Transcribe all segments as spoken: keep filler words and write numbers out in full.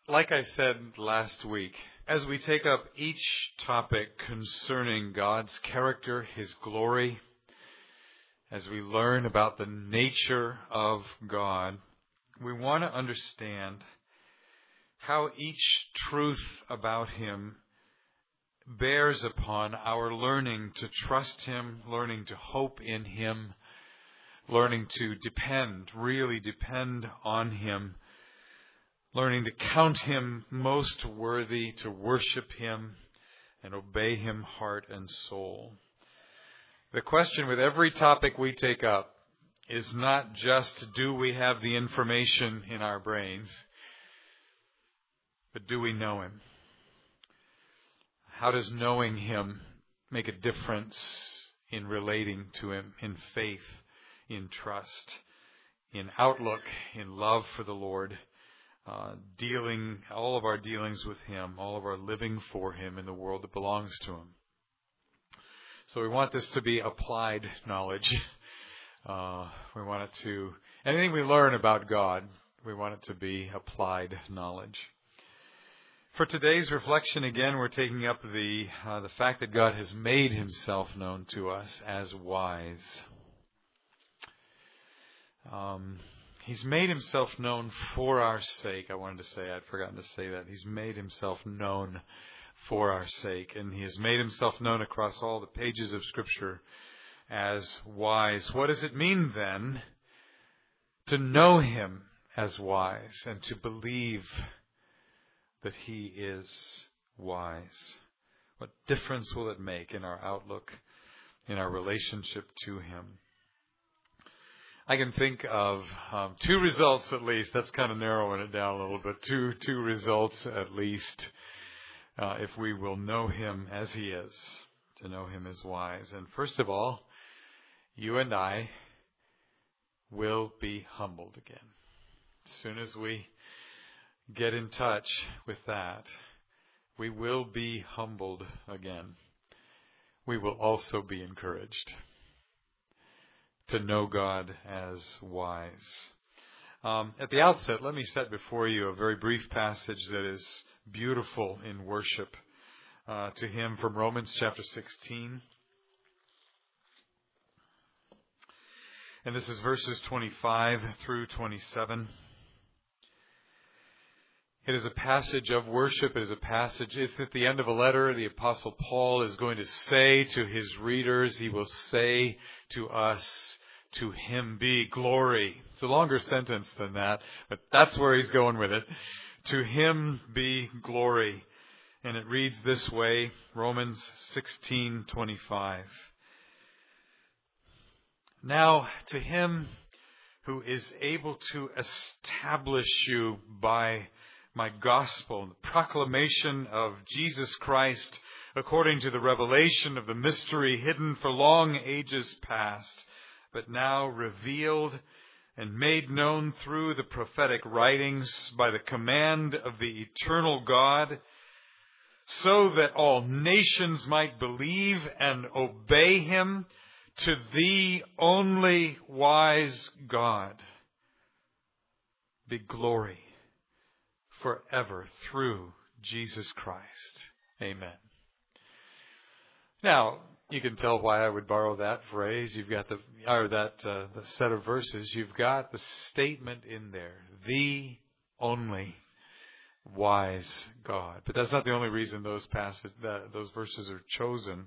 Like I said last week, as we take up each topic concerning God's character, His glory, as we learn about the nature of God, we want to understand how each truth about Him bears upon our learning to trust Him, learning to hope in Him, learning to depend, really depend on Him, learning to count Him most worthy to worship Him and obey Him heart and soul. The question with every topic we take up is not just do we have the information in our brains, but do we know Him? How does knowing Him make a difference in relating to Him, in faith, in trust, in outlook, in love for the Lord? Uh, dealing, all of our dealings with Him, all of our living for Him in the world that belongs to Him. So we want this to be applied knowledge. Uh, we want it to, anything we learn about God, we want it to be applied knowledge. For today's reflection, again, we're taking up the uh, the fact that God has made Himself known to us as wise. Um... He's made Himself known for our sake. I wanted to say, I'd forgotten to say that. He's made Himself known for our sake. And He has made Himself known across all the pages of Scripture as wise. What does it mean then to know Him as wise and to believe that He is wise? What difference will it make in our outlook, in our relationship to Him? I can think of um, two results at least. That's kind of narrowing it down a little bit. Two two results at least, uh, if we will know Him as He is, to know Him as wise. And first of all, you and I will be humbled again. As soon as we get in touch with that, we will be humbled again. We will also be encouraged to know God as wise. Um, at the outset, let me set before you a very brief passage that is beautiful in worship uh, to Him from Romans chapter sixteen. And this is verses twenty-five through twenty-seven. It is a passage of worship. It is a passage, it's at the end of a letter the Apostle Paul is going to say to his readers, he will say to us, to Him be glory. It's a longer sentence than that, but that's where he's going with it. To Him be glory. And it reads this way, Romans sixteen twenty-five. Now to Him who is able to establish you by my gospel, the proclamation of Jesus Christ according to the revelation of the mystery hidden for long ages past, but now revealed and made known through the prophetic writings by the command of the eternal God, so that all nations might believe and obey Him, to the only wise God be glory forever through Jesus Christ. Amen. Now, you can tell why I would borrow that phrase. You've got the, or that uh, the set of verses. You've got the statement in there, the only wise God. But that's not the only reason those passage, that, those verses are chosen.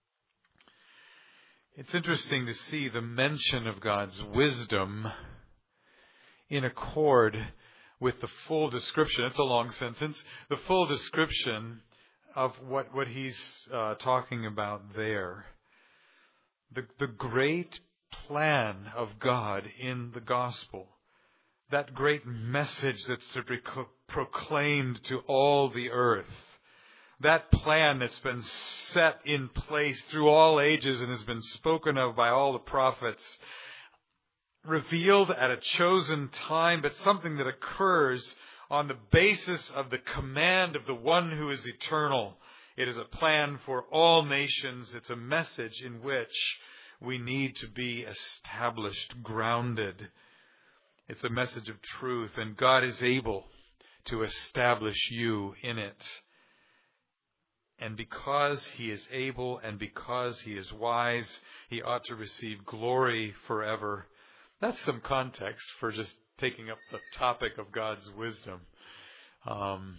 It's interesting to see the mention of God's wisdom in accord with the full description. It's a long sentence. The full description of what, what he's uh, talking about there. The, the great plan of God in the gospel. That great message that's to be proclaimed to all the earth. That plan that's been set in place through all ages and has been spoken of by all the prophets. Revealed at a chosen time, but something that occurs on the basis of the command of the one who is eternal. It is a plan for all nations. It's a message in which we need to be established, grounded. It's a message of truth, and God is able to establish you in it. And because He is able and because He is wise, He ought to receive glory forever. That's some context for just taking up the topic of God's wisdom. Um,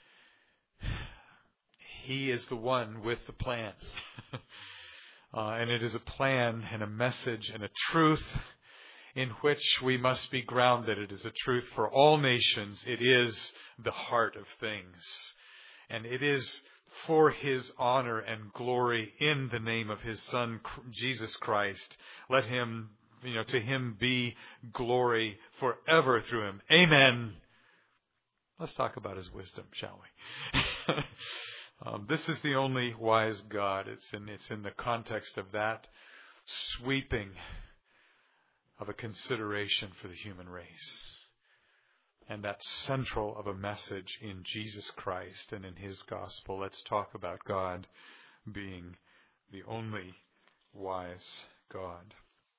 he is the one with the plan. uh, and it is a plan and a message and a truth in which we must be grounded. It is a truth for all nations. It is the heart of things. And it is for His honor and glory in the name of His Son, Jesus Christ. Let Him, you know, to Him be glory forever through Him. Amen. Let's talk about His wisdom, shall we? um, this is the only wise God. It's in, it's in the context of that sweeping of a consideration for the human race. And that's central of a message in Jesus Christ and in His gospel. Let's talk about God being the only wise God.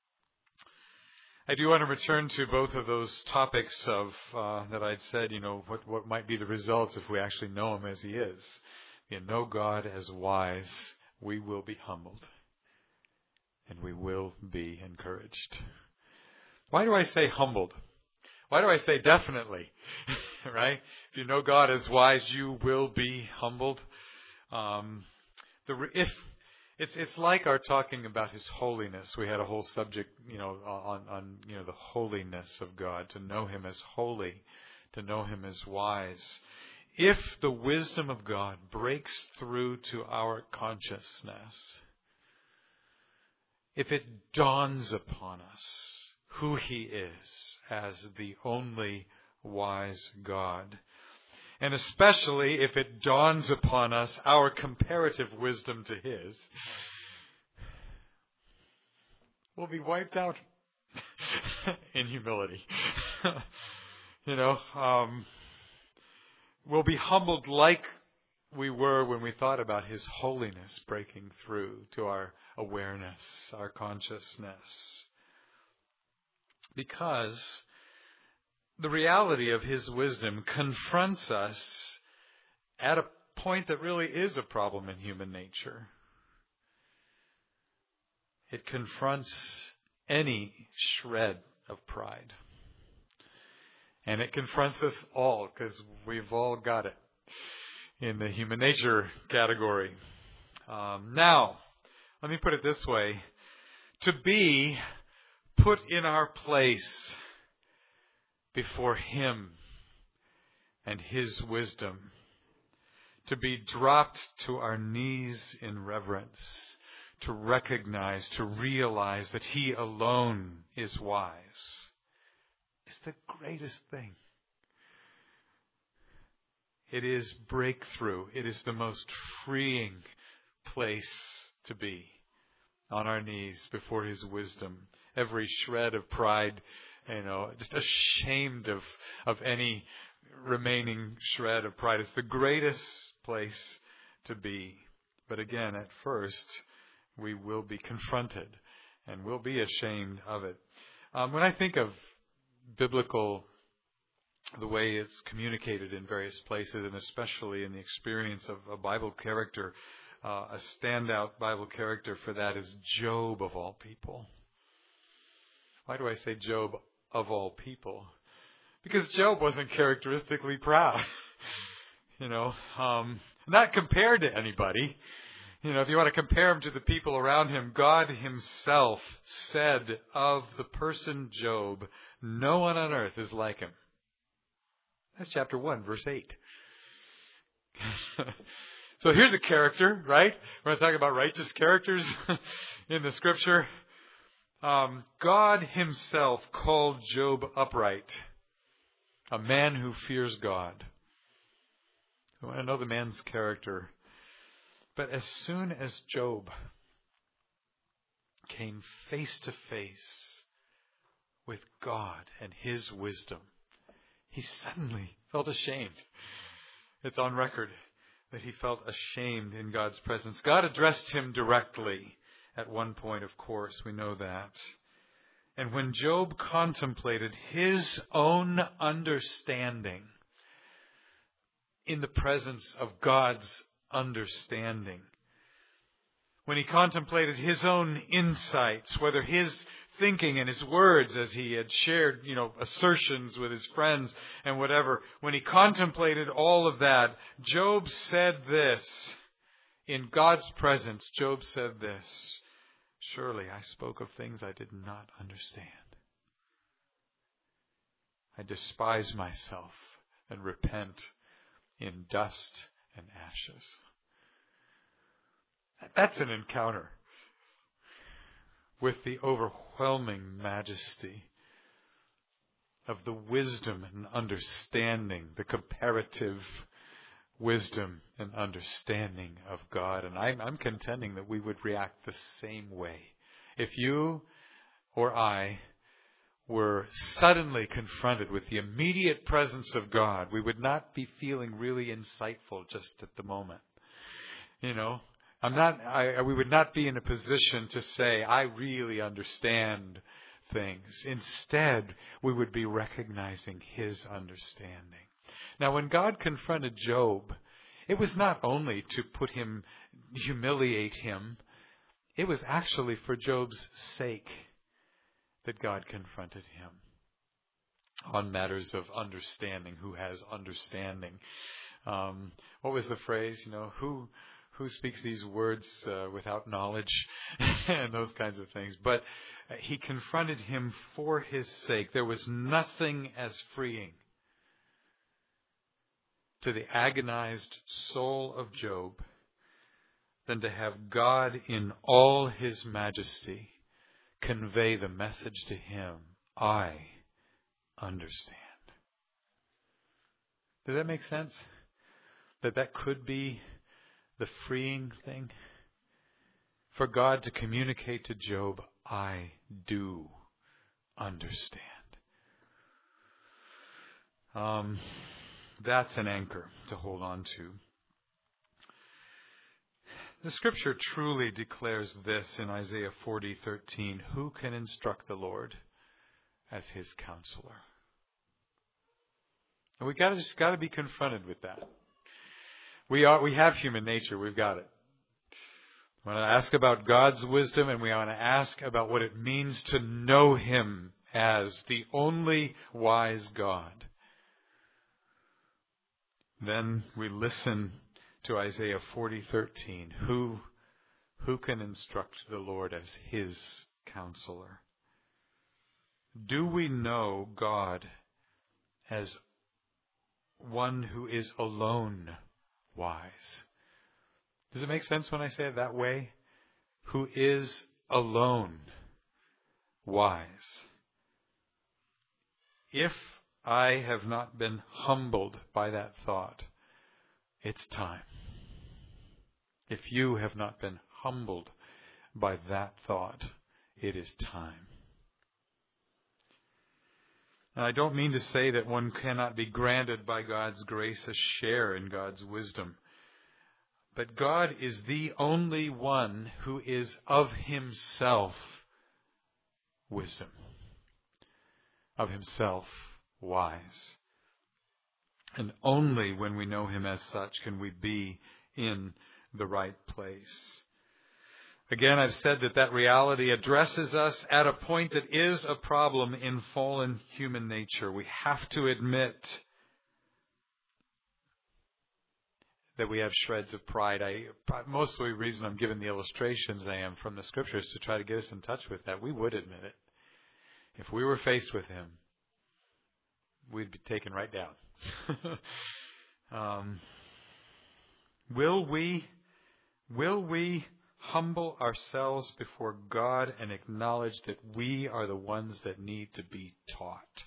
I do want to return to both of those topics of uh, that I'd said, you know, what, what might be the results if we actually know Him as He is. If you know God as wise, we will be humbled and we will be encouraged. Why do I say humbled? Why do I say definitely? Right? If you know God as wise, you will be humbled. Um, the if it's it's like our talking about His holiness. We had a whole subject, you know, on on you know the holiness of God. To know Him as holy, to know Him as wise. If the wisdom of God breaks through to our consciousness, if it dawns upon us who He is as the only wise God, and especially if it dawns upon us our comparative wisdom to His, we'll be wiped out in humility. you know, um, we'll be humbled like we were when we thought about His holiness breaking through to our awareness, our consciousness. Because the reality of His wisdom confronts us at a point that really is a problem in human nature. It confronts any shred of pride. And it confronts us all, because we've all got it in the human nature category. Um, now, let me put it this way. To be put in our place before Him and His wisdom, to be dropped to our knees in reverence, to recognize, to realize that He alone is wise, is the greatest thing. It is breakthrough. It is the most freeing place to be, on our knees before His wisdom. Every shred of pride, you know, just ashamed of, of any remaining shred of pride. It's the greatest place to be. But again, at first, we will be confronted and we'll be ashamed of it. Um, when I think of biblical, the way it's communicated in various places, and especially in the experience of a Bible character, uh, a standout Bible character for that is Job, of all people. Why do I say Job of all people? Because Job wasn't characteristically proud. you know, um, not compared to anybody. You know, if you want to compare him to the people around him, God Himself said of the person Job, no one on earth is like him. That's chapter one, verse eight. So here's a character, right? We're going to talk about righteous characters in the Scripture. Um, God Himself called Job upright, a man who fears God. I want to know the man's character. But as soon as Job came face to face with God and His wisdom, he suddenly felt ashamed. It's on record that he felt ashamed in God's presence. God addressed him directly at one point, of course, we know that. And when Job contemplated his own understanding, in the presence of God's understanding. When he contemplated his own insights, whether his thinking and his words as he had shared, you know, assertions with his friends and whatever, when he contemplated all of that, Job said this. In God's presence, Job said this, surely I spoke of things I did not understand. I despise myself and repent in dust and ashes. That's an encounter with the overwhelming majesty of the wisdom and understanding, the comparative wisdom and understanding of God. And I'm, I'm contending that we would react the same way. If you or I were suddenly confronted with the immediate presence of God, we would not be feeling really insightful just at the moment. You know, I'm not, I, we would not be in a position to say, I really understand things. Instead, we would be recognizing his understanding. Now, when God confronted Job, it was not only to put him, humiliate him, it was actually for Job's sake that God confronted him on matters of understanding. Who has understanding? Um, what was the phrase? You know, who who speaks these words uh, without knowledge, and those kinds of things. But uh, he confronted him for his sake. There was nothing as freeing to the agonized soul of Job than to have God in all his majesty convey the message to him, I understand. Does that make sense? That that could be the freeing thing? For God to communicate to Job, I do understand. Um, that's an anchor to hold on to. The Scripture truly declares this in Isaiah forty thirteen. Who can instruct the Lord as his counselor? And we gotta just got to be confronted with that. We are we have human nature. We've got it. We want to ask about God's wisdom, and we want to ask about what it means to know him as the only wise God. Then we listen to Isaiah forty thirteen. Who, who can instruct the Lord as his counselor? Do we know God as one who is alone wise? Does it make sense when I say it that way? Who is alone wise? If I have not been humbled by that thought, it's time. If you have not been humbled by that thought, it is time. And I don't mean to say that one cannot be granted by God's grace a share in God's wisdom. But God is the only one who is of himself wisdom, of himself wise. And only when we know him as such can we be in the right place. Again, I've said that that reality addresses us at a point that is a problem in fallen human nature. We have to admit that we have shreds of pride. I, most of the reason I'm giving the illustrations I am from the Scriptures to try to get us in touch with that. We would admit it. If we were faced with him, we'd be taken right down. um, will we, will we humble ourselves before God and acknowledge that we are the ones that need to be taught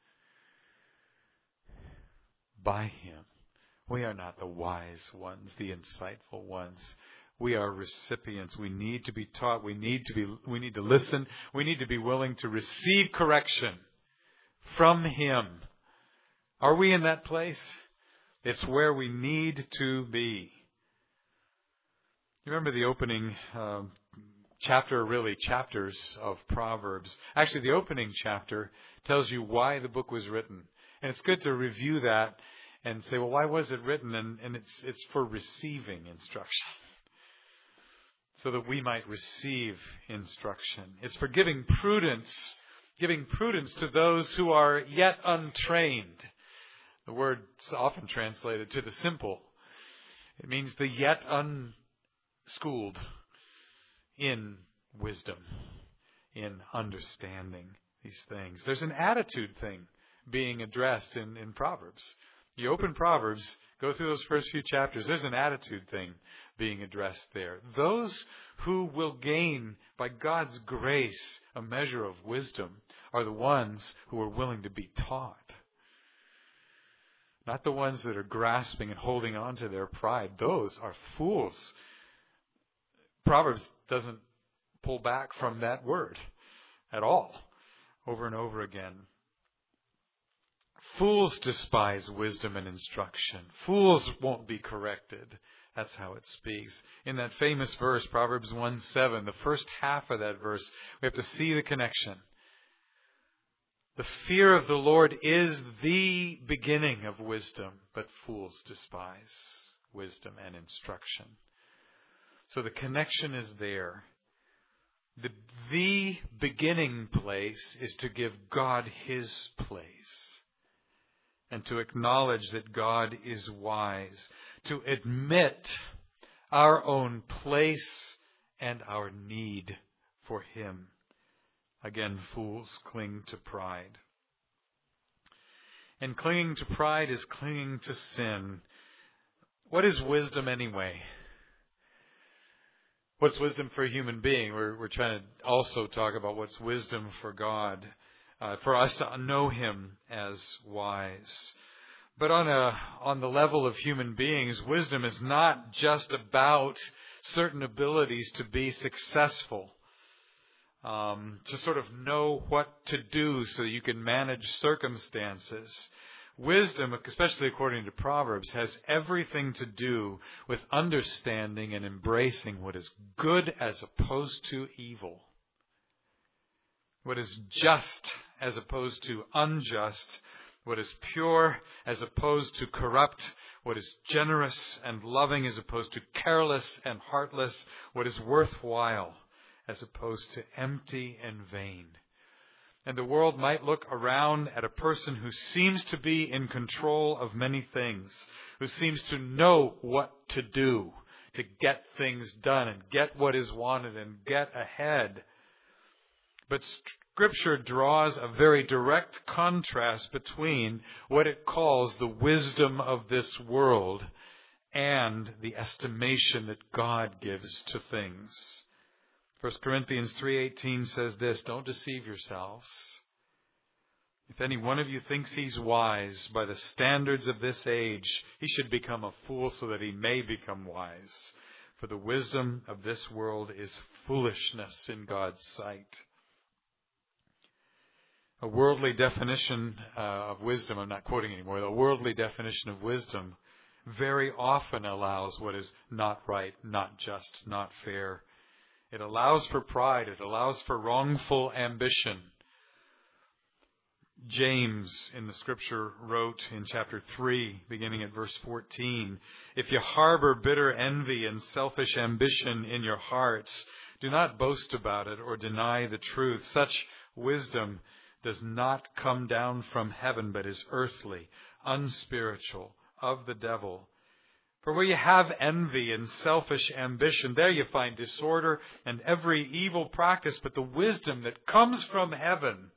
by him? We are not the wise ones, the insightful ones. We are recipients. We need to be taught. We need to be, we need to listen. We need to be willing to receive correction from him. Are we in that place? It's where we need to be. You remember the opening uh, chapter, really chapters of Proverbs. Actually, the opening chapter tells you why the book was written. And it's good to review that and say, well, why was it written? And, and it's it's for receiving instruction, so that we might receive instruction. It's for giving prudence, giving prudence to those who are yet untrained. The word's often translated to the simple. It means the yet unschooled in wisdom, in understanding these things. There's an attitude thing being addressed in, in Proverbs. You open Proverbs, go through those first few chapters, there's an attitude thing being addressed there. Those who will gain, by God's grace, a measure of wisdom are the ones who are willing to be taught. Not the ones that are grasping and holding on to their pride. Those are fools. Proverbs doesn't pull back from that word at all, over and over again. Fools despise wisdom and instruction. Fools won't be corrected. That's how it speaks. In that famous verse, Proverbs one seven, the first half of that verse, we have to see the connection. The fear of the Lord is the beginning of wisdom, but fools despise wisdom and instruction. So the connection is there. The, the beginning place is to give God His place and to acknowledge that God is wise, to admit our own place and our need for Him. Again, fools cling to pride. And clinging to pride is clinging to sin. What is wisdom anyway? What's wisdom for a human being? We're, we're trying to also talk about what's wisdom for God, uh, for us to know Him as wise. But on a on the level of human beings, wisdom is not just about certain abilities to be successful. Um, to sort of know what to do so you can manage circumstances. Wisdom, especially according to Proverbs, has everything to do with understanding and embracing what is good as opposed to evil. What is just as opposed to unjust. What is pure as opposed to corrupt. What is generous and loving as opposed to careless and heartless. What is worthwhile as opposed to empty and vain. And the world might look around at a person who seems to be in control of many things, who seems to know what to do to get things done and get what is wanted and get ahead. But Scripture draws a very direct contrast between what it calls the wisdom of this world and the estimation that God gives to things. First Corinthians three eighteen says this, don't deceive yourselves. If any one of you thinks he's wise by the standards of this age, he should become a fool so that he may become wise. For the wisdom of this world is foolishness in God's sight. A worldly definition uh, of wisdom, I'm not quoting anymore, a worldly definition of wisdom very often allows what is not right, not just, not fair. It allows for pride. It allows for wrongful ambition. James in the Scripture wrote in chapter three, beginning at verse fourteen, if you harbor bitter envy and selfish ambition in your hearts, do not boast about it or deny the truth. Such wisdom does not come down from heaven, but is earthly, unspiritual, of the devil. For where you have envy and selfish ambition, there you find disorder and every evil practice. But the wisdom that comes from heaven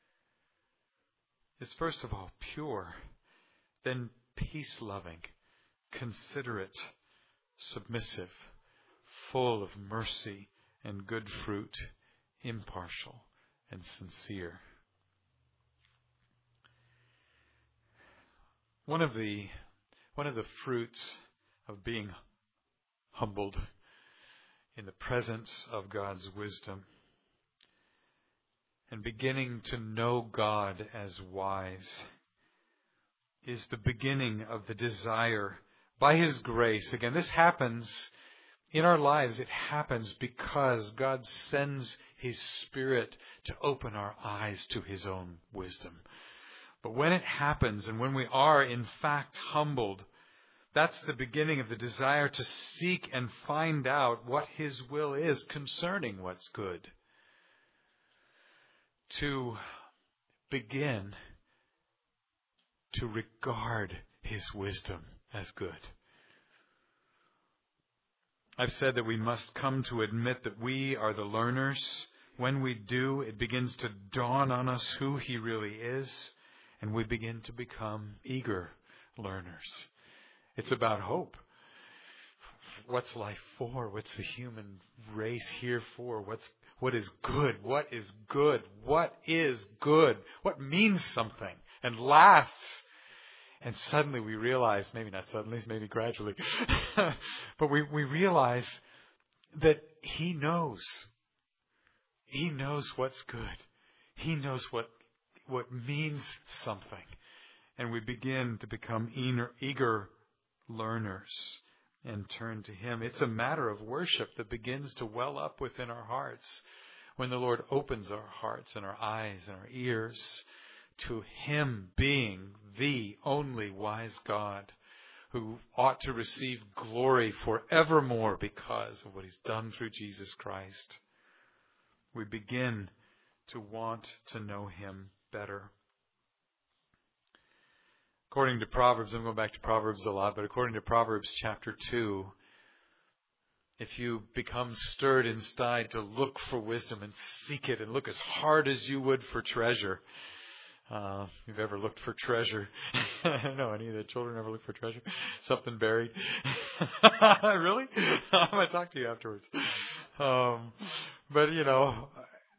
is first of all pure, then peace-loving, considerate, submissive, full of mercy and good fruit, impartial and sincere. One of the one of the fruits of being humbled in the presence of God's wisdom and beginning to know God as wise is the beginning of the desire by His grace. Again, this happens in our lives. It happens because God sends His Spirit to open our eyes to His own wisdom. But when it happens and when we are in fact humbled, that's the beginning of the desire to seek and find out what His will is concerning what's good. To begin to regard His wisdom as good. I've said that we must come to admit that we are the learners. When we do, it begins to dawn on us who He really is, and we begin to become eager learners. It's about hope. What's life for? What's the human race here for? What's what is good? What is good? What is good? What means something and lasts? And suddenly we realize, maybe not suddenly, maybe gradually, but we, we realize that He knows. He knows what's good. He knows what what means something. And we begin to become eager, eager learners and turn to Him. It's a matter of worship that begins to well up within our hearts when the Lord opens our hearts and our eyes and our ears to Him being the only wise God who ought to receive glory forevermore because of what He's done through Jesus Christ. We begin to want to know Him better. According to Proverbs, I'm going back to Proverbs a lot, but according to Proverbs chapter two, if you become stirred inside to look for wisdom and seek it and look as hard as you would for treasure, Uh, if you've ever looked for treasure. I don't know, any of the children ever look for treasure? Something buried? Really? I'm going to talk to you afterwards. Um, but, you know,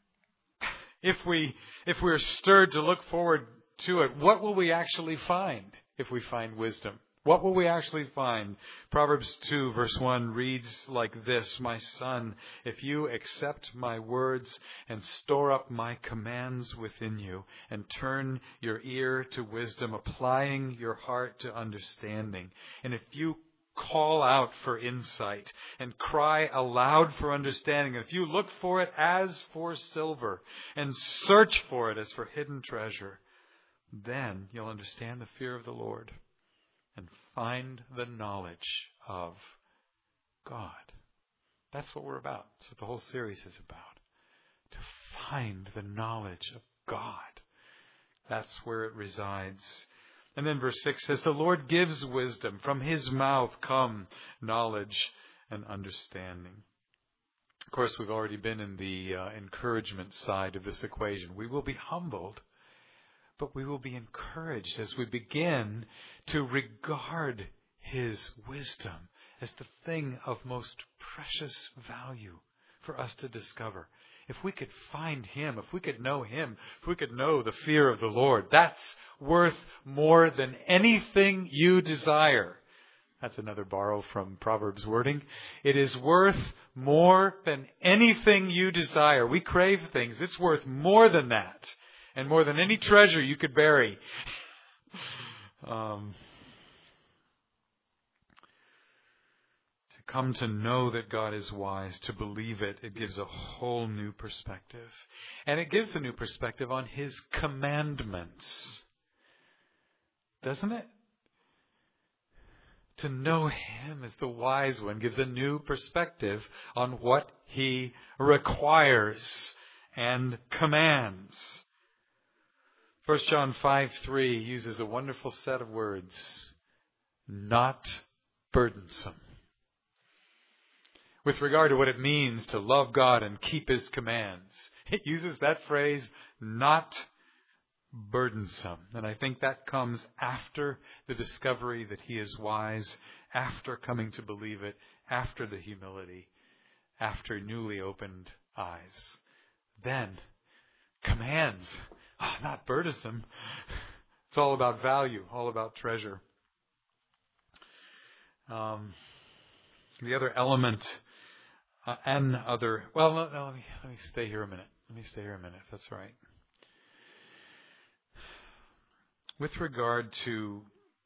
if we, if we're stirred to look forward to it, what will we actually find if we find wisdom? What will we actually find? Proverbs two verse one reads like this, "My son, if you accept my words and store up my commands within you and turn your ear to wisdom, applying your heart to understanding, and if you call out for insight and cry aloud for understanding, and if you look for it as for silver and search for it as for hidden treasure, then you'll understand the fear of the Lord and find the knowledge of God." That's what we're about. That's what the whole series is about. To find the knowledge of God. That's where it resides. And then verse six says, "The Lord gives wisdom. From His mouth come knowledge and understanding." Of course, we've already been in the uh, encouragement side of this equation. We will be humbled, but we will be encouraged as we begin to regard His wisdom as the thing of most precious value for us to discover. If we could find Him, if we could know Him, if we could know the fear of the Lord, that's worth more than anything you desire. That's another borrow from Proverbs wording. It is worth more than anything you desire. We crave things. It's worth more than that. And more than any treasure you could bury. um, to come to know that God is wise, to believe it, it gives a whole new perspective. And it gives a new perspective on His commandments. Doesn't it? To know Him as the wise one gives a new perspective on what He requires and commands. First John five three uses a wonderful set of words. Not burdensome. With regard to what it means to love God and keep His commands, it uses that phrase, not burdensome. And I think that comes after the discovery that He is wise, after coming to believe it, after the humility, after newly opened eyes. Then, commands. Oh, not burdensome. It's all about value, all about treasure. Um, the other element, uh, and other, well, no, no, let me, let me stay here a minute. Let me stay here a minute, if that's all right. With regard to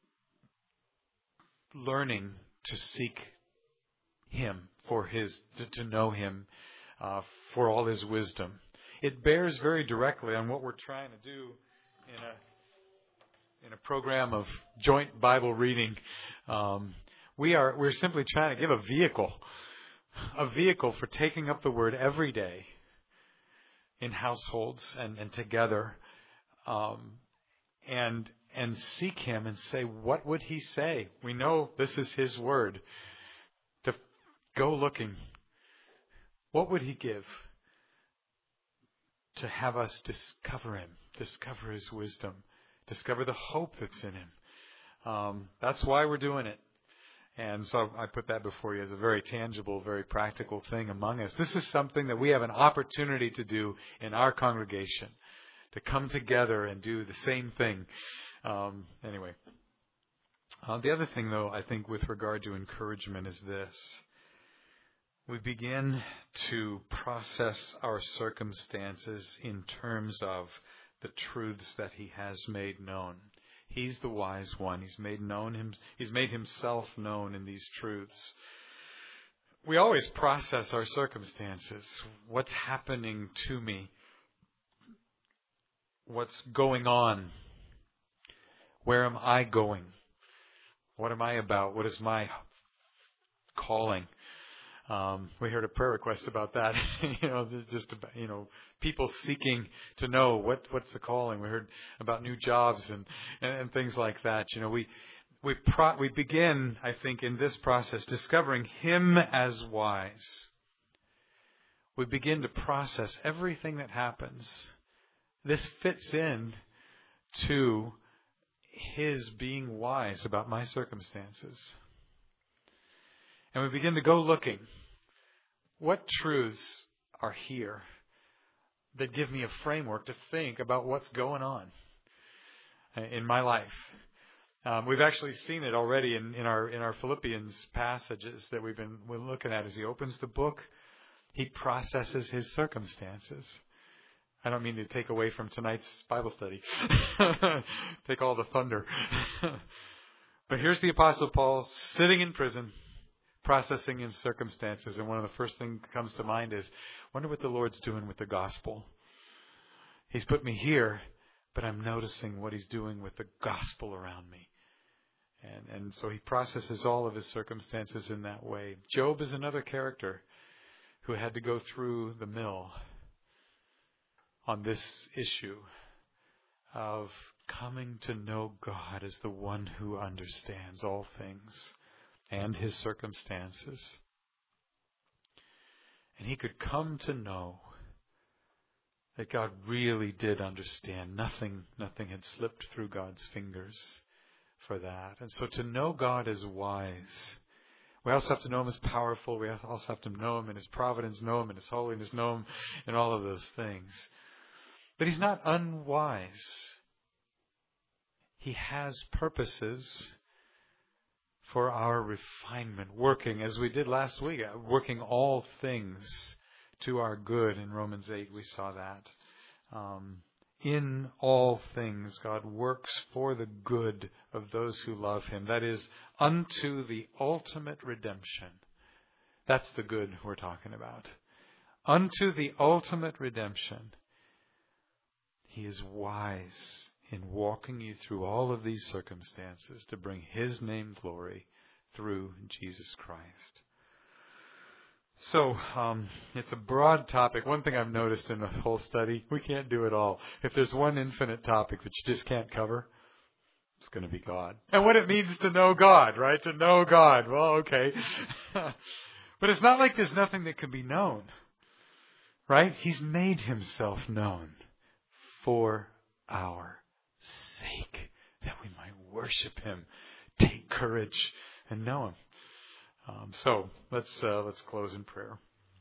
learning to seek Him for His, to, to know Him uh, for all His wisdom, it bears very directly on what we're trying to do in a in a program of joint Bible reading. Um, we are we're simply trying to give a vehicle, a vehicle for taking up the Word every day in households and, and together, um, and and seek Him and say, what would He say? We know this is His Word. To go looking. What would He give to have us discover Him, discover His wisdom, discover the hope that's in Him? Um, that's why we're doing it. And so I put that before you as a very tangible, very practical thing among us. This is something that we have an opportunity to do in our congregation, to come together and do the same thing. Um, anyway, uh, the other thing, though, I think with regard to encouragement is this. We begin to process our circumstances in terms of the truths that He has made known. He's the wise one. He's made known him. He's made Himself known in these truths. We always process our circumstances. What's happening to me? What's going on? Where am I going? What am I about? What is my calling? Um, we heard a prayer request about that. you know, just about, you know, people seeking to know what what's the calling. We heard about new jobs and, and, and things like that. You know, we we pro- we begin, I think, in this process discovering Him as wise. We begin to process everything that happens. This fits in to His being wise about my circumstances. And we begin to go looking. What truths are here that give me a framework to think about what's going on in my life? Um, we've actually seen it already in, in our in our Philippians passages that we've been we're looking at. As he opens the book, he processes his circumstances. I don't mean to take away from tonight's Bible study. Take all the thunder. But here's the Apostle Paul sitting in prison, processing his circumstances. And one of the first things that comes to mind is, wonder what the Lord's doing with the gospel. He's put me here, but I'm noticing what He's doing with the gospel around me. And, and so he processes all of his circumstances in that way. Job is another character who had to go through the mill on this issue of coming to know God as the one who understands all things and his circumstances. And he could come to know that God really did understand. Nothing, nothing had slipped through God's fingers for that. And so to know God as wise, we also have to know Him as powerful. We also have to know Him in His providence, know Him in His holiness, know Him in all of those things. But He's not unwise. He has purposes for our refinement, working, as we did last week, working all things to our good. In Romans eight, we saw that. Um, in all things, God works for the good of those who love Him. That is, unto the ultimate redemption. That's the good we're talking about. Unto the ultimate redemption. He is wise in walking you through all of these circumstances to bring His name glory through Jesus Christ. So, um, it's a broad topic. One thing I've noticed in the whole study, we can't do it all. If there's one infinite topic that you just can't cover, it's going to be God. And what it means to know God, right? To know God. Well, okay. But it's not like there's nothing that can be known, right? He's made Himself known for our sake, that we might worship Him, take courage, and know Him. Um, so let's uh, let's close in prayer.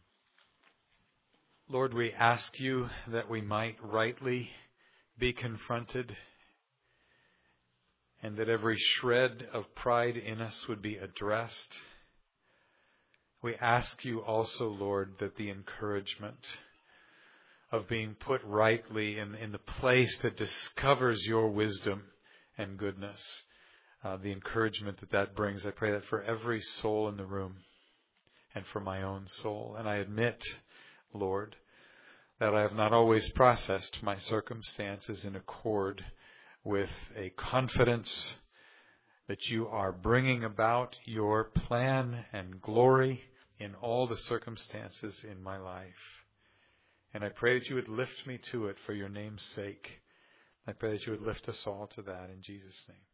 Lord, we ask You that we might rightly be confronted, and that every shred of pride in us would be addressed. We ask You also, Lord, that the encouragement of being put rightly in, in the place that discovers Your wisdom and goodness, uh, the encouragement that that brings, I pray that for every soul in the room and for my own soul. And I admit, Lord, that I have not always processed my circumstances in accord with a confidence that you are bringing about your plan and glory in all the circumstances in my life. And I pray that you would lift me to it for your name's sake. I pray that you would lift us all to that in Jesus' name.